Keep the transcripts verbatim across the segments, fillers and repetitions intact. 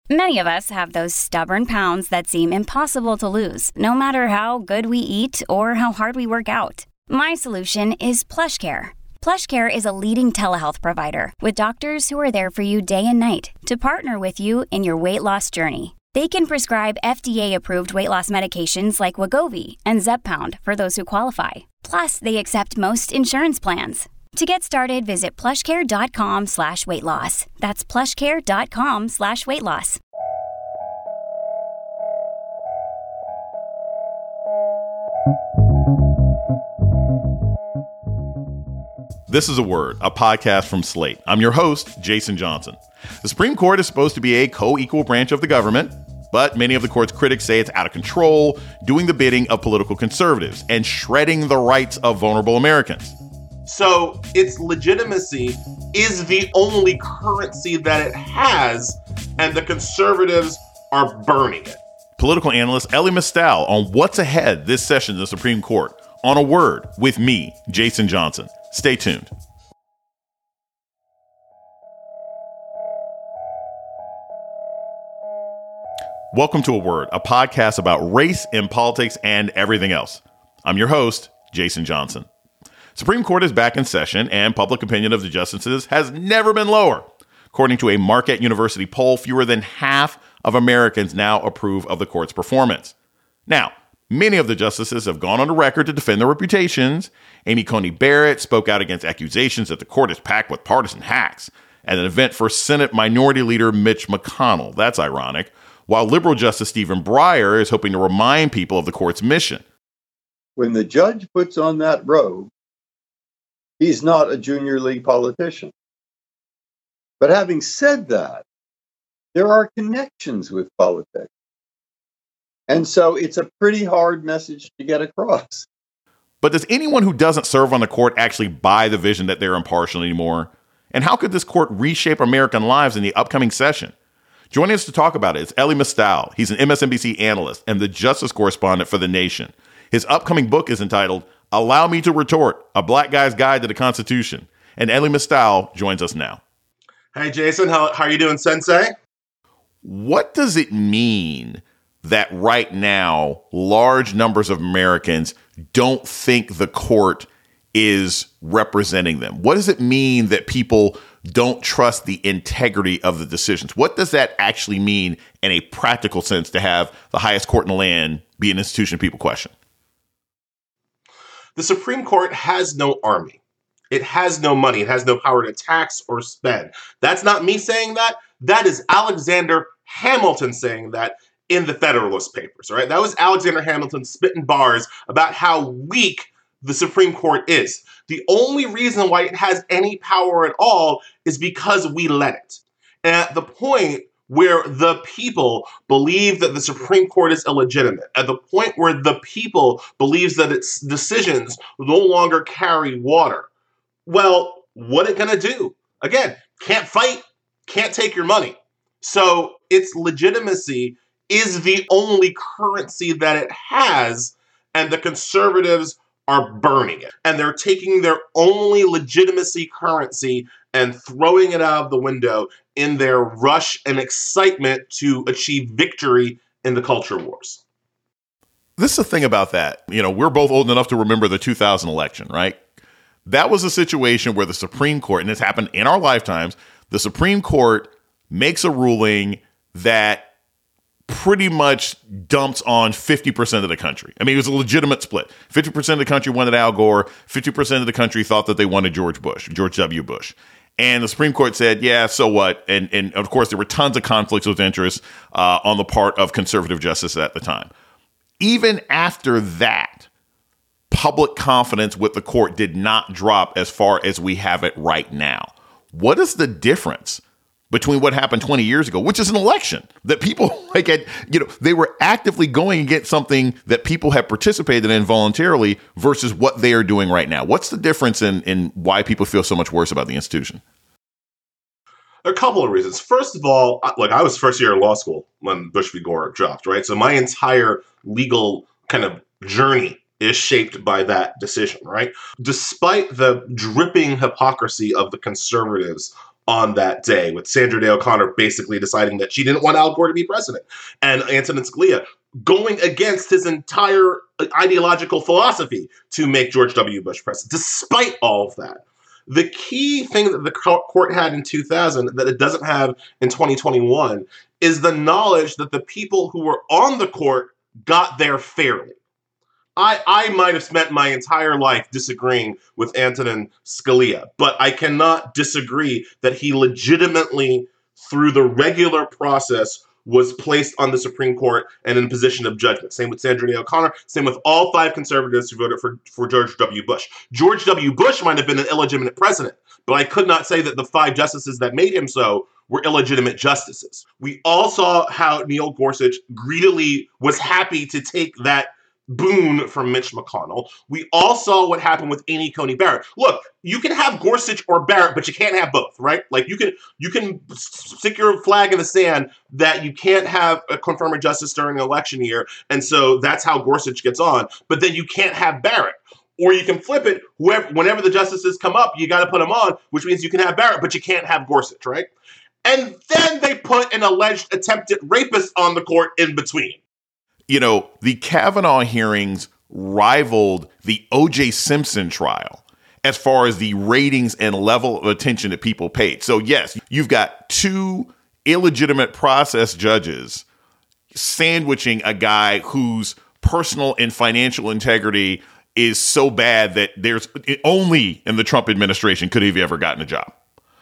Many of us have those stubborn pounds that seem impossible to lose, no matter how good we eat or how hard we work out. My solution is PlushCare. PlushCare is a leading telehealth provider with doctors who are there for you day and night to partner with you in your weight loss journey. They can prescribe F D A-approved weight loss medications like Wegovy and Zepbound for those who qualify. Plus, they accept most insurance plans. To get started, visit plushcare.com slash weight loss. That's plushcare.com slash weight loss. This is A Word, a podcast from Slate. I'm your host, Jason Johnson. The Supreme Court is supposed to be a co-equal branch of the government, but many of the court's critics say it's out of control, doing the bidding of political conservatives and shredding the rights of vulnerable Americans. So its legitimacy is the only currency that it has, and the conservatives are burning it. Political analyst Elie Mystal on what's ahead this session of the Supreme Court on A Word with me, Jason Johnson. Stay tuned. Welcome to A Word, a podcast about race and politics and everything else. I'm your host, Jason Johnson. Supreme Court is back in session, and public opinion of the justices has never been lower. According to a Marquette University poll, fewer than half of Americans now approve of the court's performance. Now, many of the justices have gone on the record to defend their reputations. Amy Coney Barrett spoke out against accusations that the court is packed with partisan hacks at an event for Senate Minority Leader Mitch McConnell. That's ironic. While liberal Justice Stephen Breyer is hoping to remind people of the court's mission. When the judge puts on that robe, he's not a junior league politician. But having said that, there are connections with politics. And so it's a pretty hard message to get across. But does anyone who doesn't serve on the court actually buy the vision that they're impartial anymore? And how could this court reshape American lives in the upcoming session? Joining us to talk about it is Elie Mystal. He's an M S N B C analyst and the justice correspondent for The Nation. His upcoming book is entitled Allow Me to Retort, A Black Guy's Guide to the Constitution. And Elie Mystal joins us now. Hey, Jason, how, how are you doing, Sensei? What does it mean that right now large numbers of Americans don't think the court is representing them? What does it mean that people don't trust the integrity of the decisions? What does that actually mean in a practical sense to have the highest court in the land be an institution people question? The Supreme Court has no army. It has no money. It has no power to tax or spend. That's not me saying that. That is Alexander Hamilton saying that in the Federalist Papers, right? That was Alexander Hamilton spitting bars about how weak the Supreme Court is. The only reason why it has any power at all is because we let it. And at the point where the people believe that the Supreme Court is illegitimate, at the point where the people believes that its decisions no longer carry water, well, what it gonna do? Again, can't fight, can't take your money. So its legitimacy is the only currency that it has, and the conservatives are burning it. And they're taking their only legitimacy currency and throwing it out of the window in their rush and excitement to achieve victory in the culture wars. This is the thing about that. You know, we're both old enough to remember the two thousand election, right? That was a situation where the Supreme Court, and this happened in our lifetimes, the Supreme Court makes a ruling that pretty much dumps on fifty percent of the country. I mean, it was a legitimate split. fifty percent of the country wanted Al Gore. fifty percent of the country thought that they wanted George Bush, George W. Bush. And the Supreme Court said, yeah, so what? And, and of course, there were tons of conflicts with interest uh, on the part of conservative justices at the time. Even after that, public confidence with the court did not drop as far as we have it right now. What is the difference between what happened twenty years ago, which is an election that people like, had, you know, they were actively going against something that people have participated in voluntarily versus what they are doing right now? What's the difference in, in why people feel so much worse about the institution? There are a couple of reasons. First of all, like I was first year in law school when Bush v. Gore dropped, right? So my entire legal kind of journey is shaped by that decision, right? Despite the dripping hypocrisy of the conservatives on that day, with Sandra Day O'Connor basically deciding that she didn't want Al Gore to be president, and Antonin Scalia going against his entire ideological philosophy to make George W. Bush president. Despite all of that, the key thing that the court had in two thousand that it doesn't have in twenty twenty-one is the knowledge that the people who were on the court got there fairly. I, I might have spent my entire life disagreeing with Antonin Scalia, but I cannot disagree that he legitimately, through the regular process, was placed on the Supreme Court and in a position of judgment. Same with Sandra Day O'Connor. Same with all five conservatives who voted for, for George W. Bush. George W. Bush might have been an illegitimate president, but I could not say that the five justices that made him so were illegitimate justices. We all saw how Neil Gorsuch greedily was happy to take that boon from Mitch McConnell. We all saw what happened with Amy Coney Barrett. Look, you can have Gorsuch or Barrett, but you can't have both, right? Like you can you can stick your flag in the sand that you can't have a confirmed justice during an election year, and so that's how Gorsuch gets on. But then you can't have Barrett. Or you can flip it, whoever, whenever the justices come up, you got to put them on, which means you can have Barrett, but you can't have Gorsuch, right? And then they put an alleged attempted rapist on the court in between. You know, the Kavanaugh hearings rivaled the O J Simpson trial as far as the ratings and level of attention that people paid. So, yes, you've got two illegitimate process judges sandwiching a guy whose personal and financial integrity is so bad that there's only in the Trump administration could he have ever gotten a job.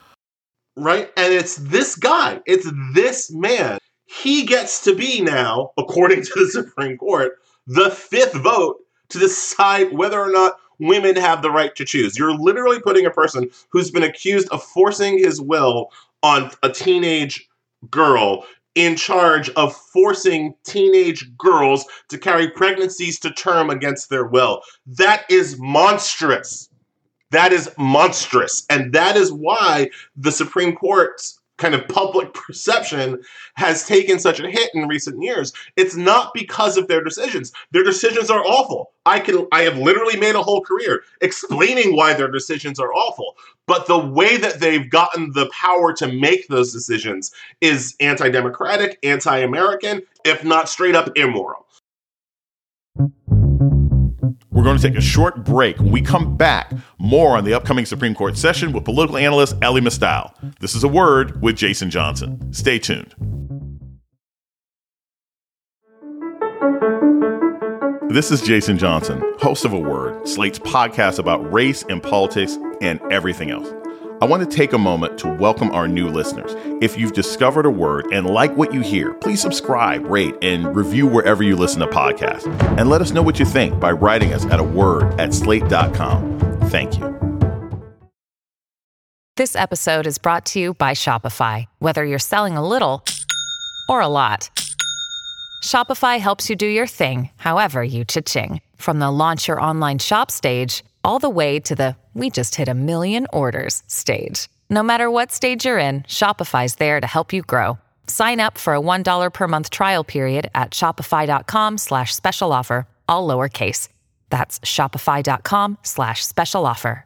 Right. And it's this guy. It's this man. He gets to be now, according to the Supreme Court, the fifth vote to decide whether or not women have the right to choose. You're literally putting a person who's been accused of forcing his will on a teenage girl in charge of forcing teenage girls to carry pregnancies to term against their will. That is monstrous. That is monstrous. And that is why the Supreme Court's kind of public perception has taken such a hit in recent years. It's not because of their decisions. Their decisions are awful. I can, I have literally made a whole career explaining why their decisions are awful. But the way that they've gotten the power to make those decisions is anti-democratic, anti-American, if not straight up immoral. We're going to take a short break. When we come back, more on the upcoming Supreme Court session with political analyst Elie Mystal. This is A Word with Jason Johnson. Stay tuned. This is Jason Johnson, host of A Word, Slate's podcast about race and politics and everything else. I want to take a moment to welcome our new listeners. If you've discovered A Word and like what you hear, please subscribe, rate, and review wherever you listen to podcasts. And let us know what you think by writing us at a word at slate dot com. Thank you. This episode is brought to you by Shopify. Whether you're selling a little or a lot, Shopify helps you do your thing, however you cha-ching. From the launch your online shop stage, all the way to the we just hit a million orders stage. No matter what stage you're in, Shopify's there to help you grow. Sign up for a one dollar per month trial period at shopify.com slash special offer, all lowercase. That's shopify.com slash special offer.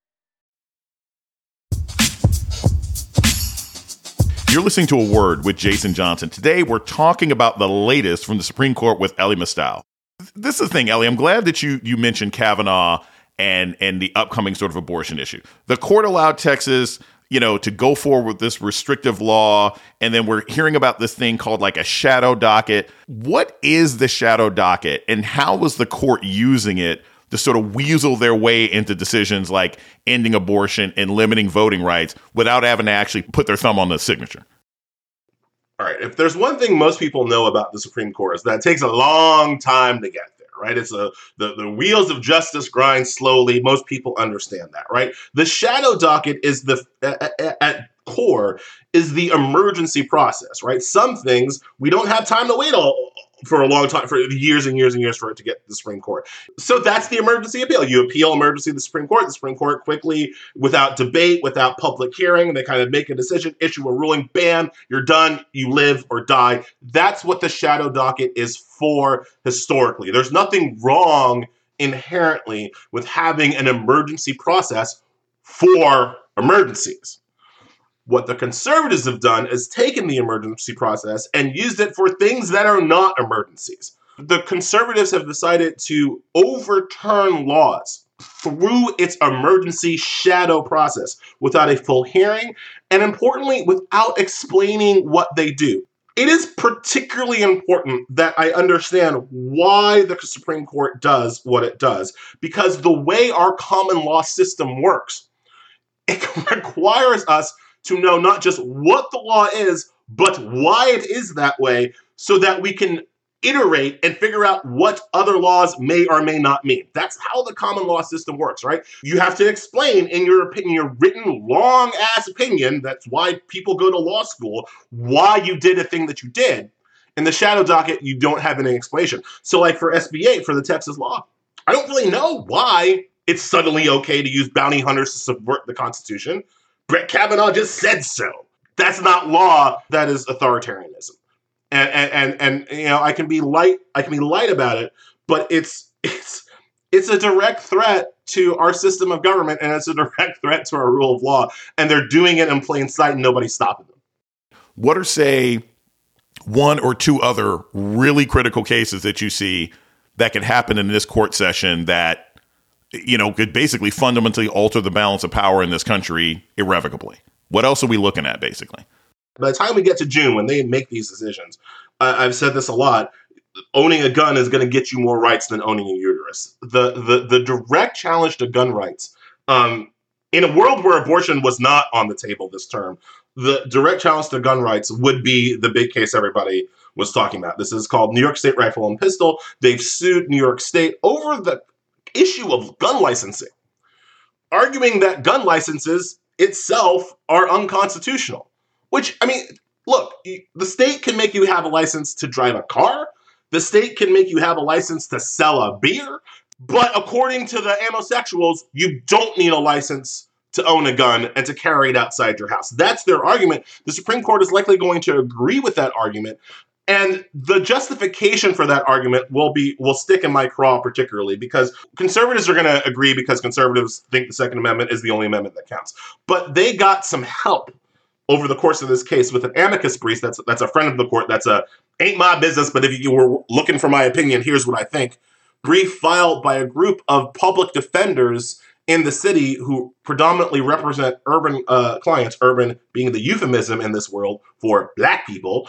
You're listening to A Word with Jason Johnson. Today, we're talking about the latest from the Supreme Court with Elie Mystal. This is the thing, Elie. I'm glad that you you mentioned Kavanaugh and and the upcoming sort of abortion issue. The court allowed Texas, you know, to go forward with this restrictive law, and then we're hearing about this thing called like a shadow docket. What is the shadow docket, and how was the court using it to sort of weasel their way into decisions like ending abortion and limiting voting rights without having to actually put their thumb on the signature? All right, if there's one thing most people know about the Supreme Court is that it takes a long time to get there, right? It's a the, the wheels of justice grind slowly. Most people understand that, right? The shadow docket is the at, at core is the emergency process, right? Some things we don't have time to wait all for a long time, for years and years and years for it to get to the Supreme Court. So that's the emergency appeal. You appeal emergency to the Supreme Court. The Supreme Court quickly, without debate, without public hearing, they kind of make a decision, issue a ruling, bam, you're done, you live or die. That's what the shadow docket is for historically. There's nothing wrong inherently with having an emergency process for emergencies. What the conservatives have done is taken the emergency process and used it for things that are not emergencies. The conservatives have decided to overturn laws through its emergency shadow process without a full hearing, and importantly, without explaining what they do. It is particularly important that I understand why the Supreme Court does what it does, because the way our common law system works, it requires us to know not just what the law is, but why it is that way, so that we can iterate and figure out what other laws may or may not mean. That's how the common law system works, right? You have to explain in your opinion, your written long-ass opinion, that's why people go to law school, why you did a thing that you did. In the shadow docket, you don't have any explanation. So like for S B eight, for the Texas law, I don't really know why it's suddenly okay to use bounty hunters to subvert the Constitution. Brett Kavanaugh just said so. That's not law, that is authoritarianism. And, and and and you know, I can be light. I can be light about it, but it's it's it's a direct threat to our system of government, and it's a direct threat to our rule of law. And they're doing it in plain sight, and nobody's stopping them. What are, say, one or two other really critical cases that you see that could happen in this court session that, you know, could basically fundamentally alter the balance of power in this country irrevocably? What else are we looking at, basically? By the time we get to June, when they make these decisions, uh, I've said this a lot, owning a gun is going to get you more rights than owning a uterus. The the the direct challenge to gun rights, um, in a world where abortion was not on the table this term, the direct challenge to gun rights would be the big case everybody was talking about. This is called New York State Rifle and Pistol. They've sued New York State over the issue of gun licensing, arguing that gun licenses itself are unconstitutional. Which, I mean, look, the state can make you have a license to drive a car. The state can make you have a license to sell a beer. But according to the amosexuals, you don't need a license to own a gun and to carry it outside your house. That's their argument. The Supreme Court is likely going to agree with that argument. And the justification for that argument will be will stick in my craw particularly, because conservatives are going to agree because conservatives think the Second Amendment is the only amendment that counts. But they got some help over the course of this case with an amicus brief that's that's a friend of the court. That's a ain't my business, but if you were looking for my opinion, here's what I think. Brief filed by a group of public defenders in the city who predominantly represent urban uh, clients, urban being the euphemism in this world for black people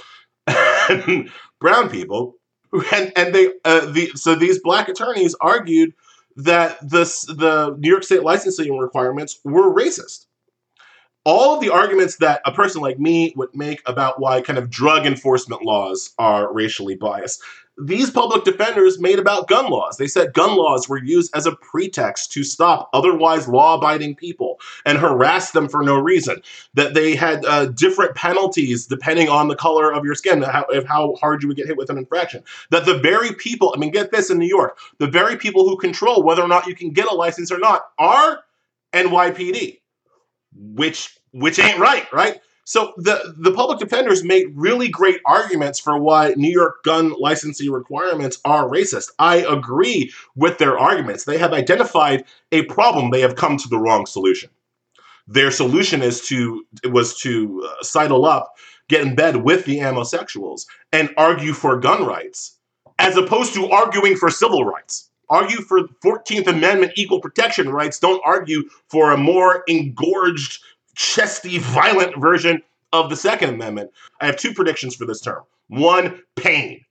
and brown people. And, and they uh, the so these black attorneys argued that this, the New York State licensing requirements were racist. All of the arguments that a person like me would make about why kind of drug enforcement laws are racially biased, these public defenders made about gun laws. They said gun laws were used as a pretext to stop otherwise law-abiding people and harass them for no reason. That they had uh, different penalties depending on the color of your skin, how, of how hard you would get hit with an infraction. That the very people, I mean, get this in New York, the very people who control whether or not you can get a license or not are N Y P D. Which which ain't right, right? So the, the public defenders made really great arguments for why New York gun licensing requirements are racist. I agree with their arguments. They have identified a problem. They have come to the wrong solution. Their solution is to was to uh, sidle up, get in bed with the amosexuals, and argue for gun rights, as opposed to arguing for civil rights. Argue for fourteenth Amendment equal protection rights. Don't argue for a more engorged, chesty, violent version of the Second Amendment. I have two predictions for this term. One, pain.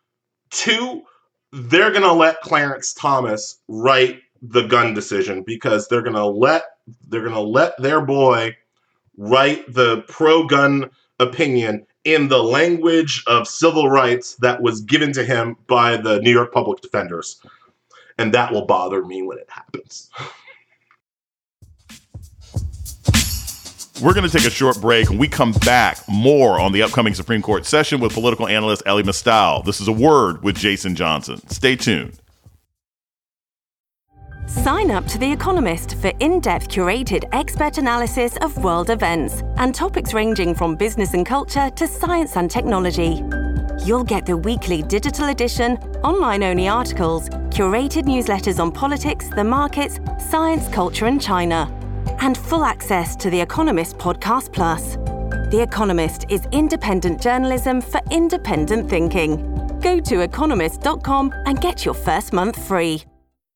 Two, they're going to let Clarence Thomas write the gun decision because they're going to let they're going to let their boy write the pro-gun opinion in the language of civil rights that was given to him by the New York public defenders. And that will bother me when it happens. We're going to take a short break. When we come back, more on the upcoming Supreme Court session with political analyst Elie Mystal. This is A Word with Jason Johnson. Stay tuned. Sign up to The Economist for in-depth curated expert analysis of world events and topics ranging from business and culture to science and technology. You'll get the weekly digital edition, online-only articles, curated newsletters on politics, the markets, science, culture, and China, and full access to The Economist Podcast Plus. The Economist is independent journalism for independent thinking. Go to economist dot com and get your first month free.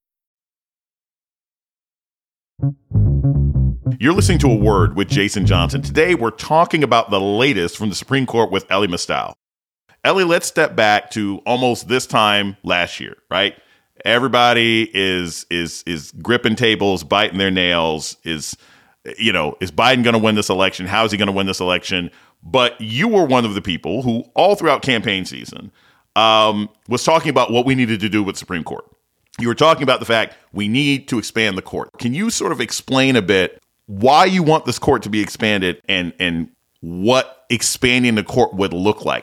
You're listening to A Word with Jason Johnson. Today, we're talking about the latest from the Supreme Court with Elie Mystal. Elie, let's step back to almost this time last year, right? Everybody is is is gripping tables, biting their nails. Is you know, is Biden going to win this election? How is he going to win this election? But you were one of the people who, all throughout campaign season, um, was talking about what we needed to do with the Supreme Court. You were talking about the fact we need to expand the court. Can you sort of explain a bit why you want this court to be expanded and and what expanding the court would look like?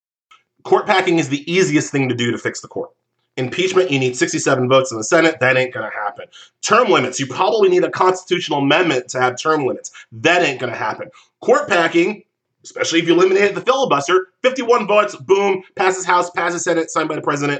Court packing is the easiest thing to do to fix the court. Impeachment, you need sixty-seven votes in the Senate. That ain't going to happen. Term limits, you probably need a constitutional amendment to have term limits. That ain't going to happen. Court packing, especially if you eliminate the filibuster, fifty-one votes, boom, passes House, passes Senate, signed by the president,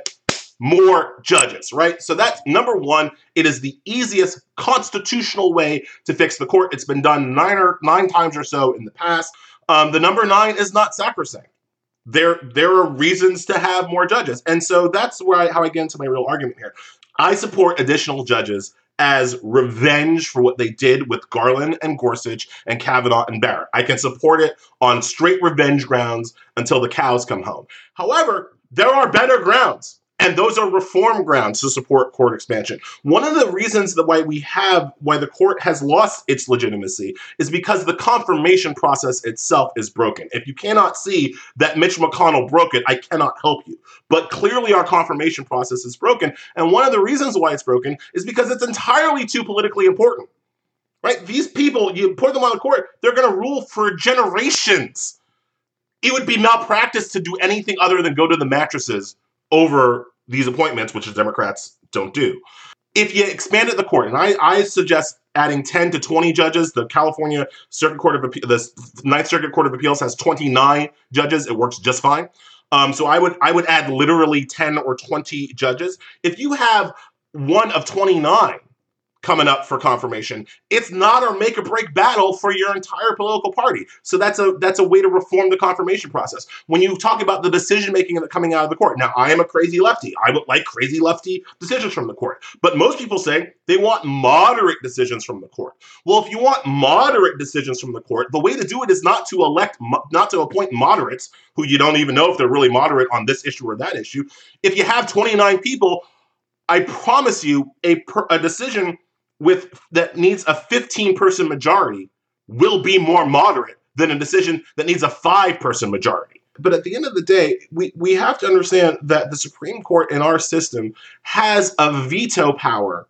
more judges, right? So that's number one. It is the easiest constitutional way to fix the court. It's been done nine or nine times or so in the past. Um, the number nine is not sacrosanct. There, there are reasons to have more judges. And so that's where I, how I get into my real argument here. I support additional judges as revenge for what they did with Garland and Gorsuch and Kavanaugh and Barrett. I can support it on straight revenge grounds until the cows come home. However, there are better grounds. And those are reform grounds to support court expansion. One of the reasons that why we have, why the court has lost its legitimacy is because the confirmation process itself is broken. If you cannot see that Mitch McConnell broke it, I cannot help you. But clearly our confirmation process is broken. And one of the reasons why it's broken is because it's entirely too politically important, right? These people, you put them on the court, they're going to rule for generations. It would be malpractice to do anything other than go to the mattresses over these appointments, which the Democrats don't do. If you expanded the court, and I, I suggest adding ten to twenty judges, the California Circuit Court of Appeals, the Ninth Circuit Court of Appeals has twenty-nine judges. It works just fine. Um, so I would I would add literally ten or twenty judges. If you have one of twenty-nine coming up for confirmation, it's not a make or break battle for your entire political party. So that's a that's a way to reform the confirmation process. When you talk about the decision making coming out of the court, now I am a crazy lefty. I would like crazy lefty decisions from the court. But most people say they want moderate decisions from the court. Well, if you want moderate decisions from the court, the way to do it is not to elect, not to appoint moderates who you don't even know if they're really moderate on this issue or that issue. If you have twenty-nine people, I promise you a, a decision with that needs a fifteen person majority will be more moderate than a decision that needs a five person majority. But at the end of the day, we, we have to understand that the Supreme Court in our system has a veto power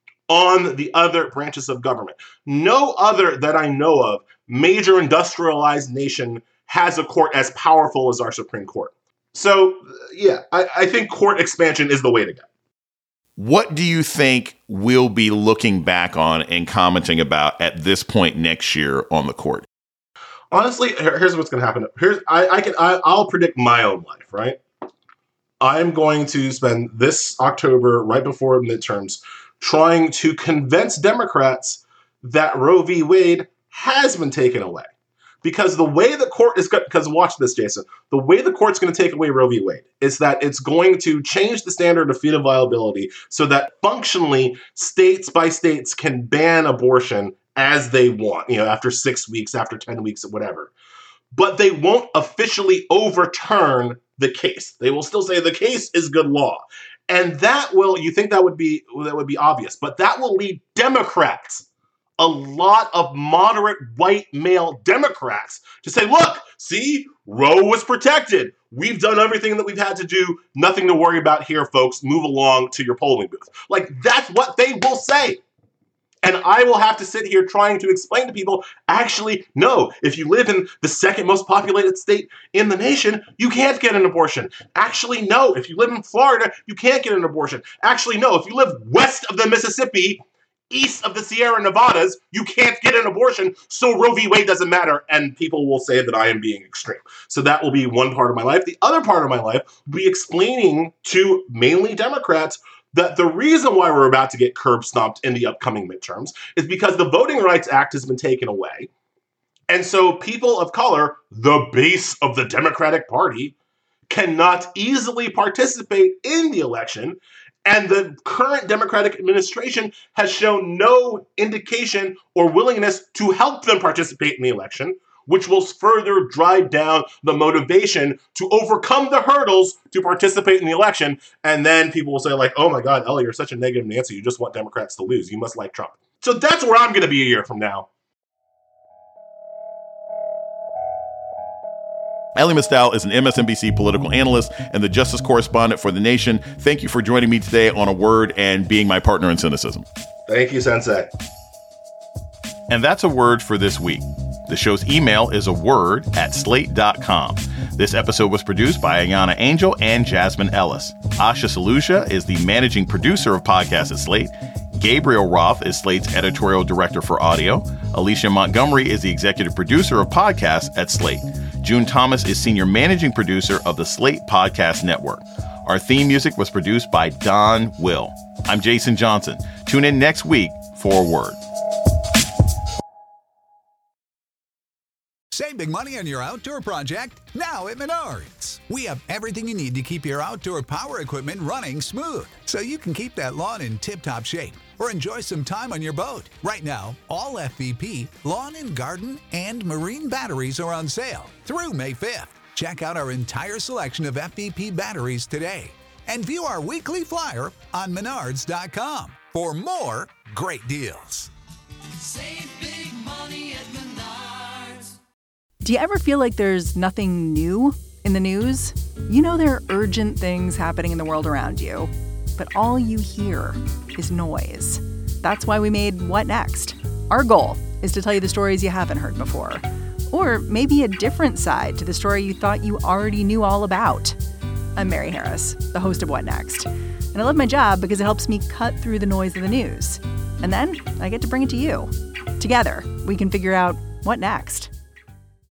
on the other branches of government. No other that I know of major industrialized nation has a court as powerful as our Supreme Court. So yeah, I, I think court expansion is the way to go. What do you think we'll be looking back on and commenting about at this point next year on the court? Honestly, here's what's going to happen. Here's I, I can I, I'll predict my own life. Right, I'm going to spend this October, right before midterms, trying to convince Democrats that Roe v. Wade has been taken away. Because the way the court is going, because watch this, Jason, the way the court's going to take away Roe v. Wade is that it's going to change the standard of fetal viability so that functionally states by states can ban abortion as they want, you know, after six weeks, after ten weeks, or whatever. But they won't officially overturn the case. They will still say the case is good law. And that will, you think that would be, that would be obvious, but that will lead Democrats, a lot of moderate white male Democrats, to say, look, see, Roe was protected. We've done everything that we've had to do. Nothing to worry about here, folks. Move along to your polling booth. Like, that's what they will say. And I will have to sit here trying to explain to people, actually, no, if you live in the second most populated state in the nation, you can't get an abortion. Actually, no, if you live in Florida, you can't get an abortion. Actually, no, if you live west of the Mississippi, east of the Sierra Nevadas, you can't get an abortion, so Roe v. Wade doesn't matter, and people will say that I am being extreme. So that will be one part of my life. The other part of my life will be explaining to mainly Democrats that the reason why we're about to get curb stomped in the upcoming midterms is because the Voting Rights Act has been taken away, And so people of color, the base of the Democratic Party, cannot easily participate in the election. And the current Democratic administration has shown no indication or willingness to help them participate in the election, which will further drive down the motivation to overcome the hurdles to participate in the election. And then people will say, like, oh my God, Ellie, you're such a negative Nancy. You just want Democrats to lose. You must like Trump. So that's where I'm going to be a year from now. Elie Mystal is an M S N B C political analyst and the justice correspondent for The Nation. Thank you for joining me today on A Word and being my partner in cynicism. Thank you, Sensei. And that's A Word for this week. The show's email is a word at slate dot com. This episode was produced by Ayana Angel and Jasmine Ellis. Asha Saluja is the managing producer of podcasts at Slate. Gabriel Roth is Slate's editorial director for audio. Alicia Montgomery is the executive producer of podcasts at Slate. June Thomas is senior managing producer of the Slate Podcast Network. Our theme music was produced by Don Will. I'm Jason Johnson. Tune in next week for A Word. Save big money on your outdoor project now at Menards. We have everything you need to keep your outdoor power equipment running smooth so you can keep that lawn in tip-top shape or enjoy some time on your boat. Right now, all F V P, lawn and garden, and marine batteries are on sale through May fifth. Check out our entire selection of F V P batteries today and view our weekly flyer on menards dot com for more great deals. Save big money at Menards. Do you ever feel like there's nothing new in the news? You know there are urgent things happening in the world around you, but all you hear is noise. That's why we made What Next? Our goal is to tell you the stories you haven't heard before, or maybe a different side to the story you thought you already knew all about. I'm Mary Harris, the host of What Next? And I love my job because it helps me cut through the noise of the news. And then I get to bring it to you. Together, we can figure out what next.